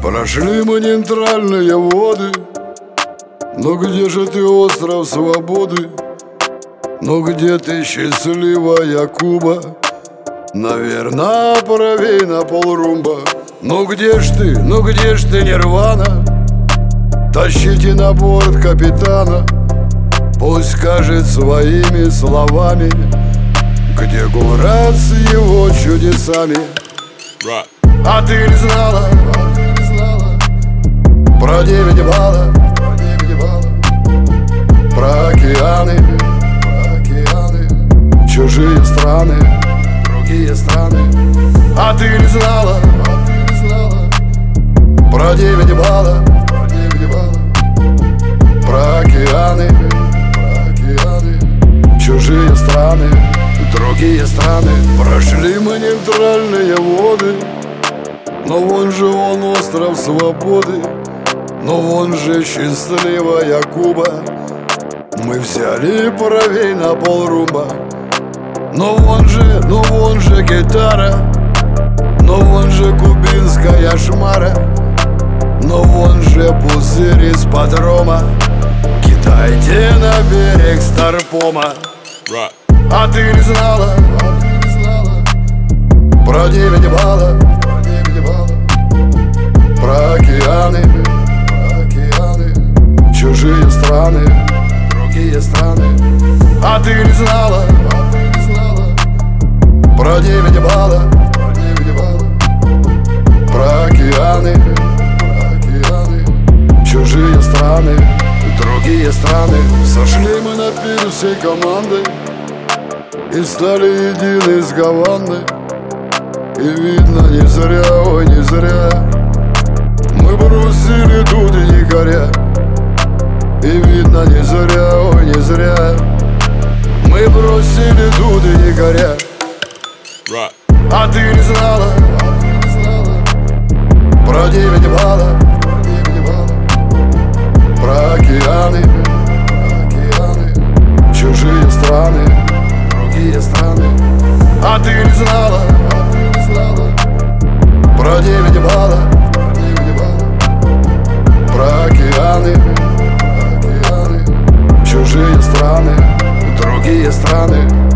Прошли мы нейтральные воды, но где же ты, остров свободы? Но где ты, счастливая Куба? Наверно, правей на полрумба. Ну где ж ты, Нирвана? Тащите на борт капитана, пусть скажет своими словами, где город с его чудесами. А ты не знала про 9 баллов, про океаны, чужие страны, другие страны. А ты не знала про 9 баллов, про океаны, чужие страны, другие страны. Прошли мы нейтральные воды, но вон же он, остров свободы, но вон же счастливая Куба. Мы взяли правей на полрумба. Но вон же гитара, но вон же кубинская шмара, но вон же пузырь из подрома. Кидайте на берег Старпома. А ты не знала про 9 баллов, про океаны, чужие страны, другие страны. А ты не знала про 9 баллов, про океаны, чужие страны, другие страны. Сошли мы на пир всей командой и стали едины с Гаваны. И видно, не зря, ой, не зря мы бросили тут и якоря. И видно, не зря, ой, не зря мы бросили тут и якоря. А ты не знала про 9 баллов, про океаны, чужие страны, другие страны. А ты не знала про 9 баллов, про океаны, чужие страны, другие страны.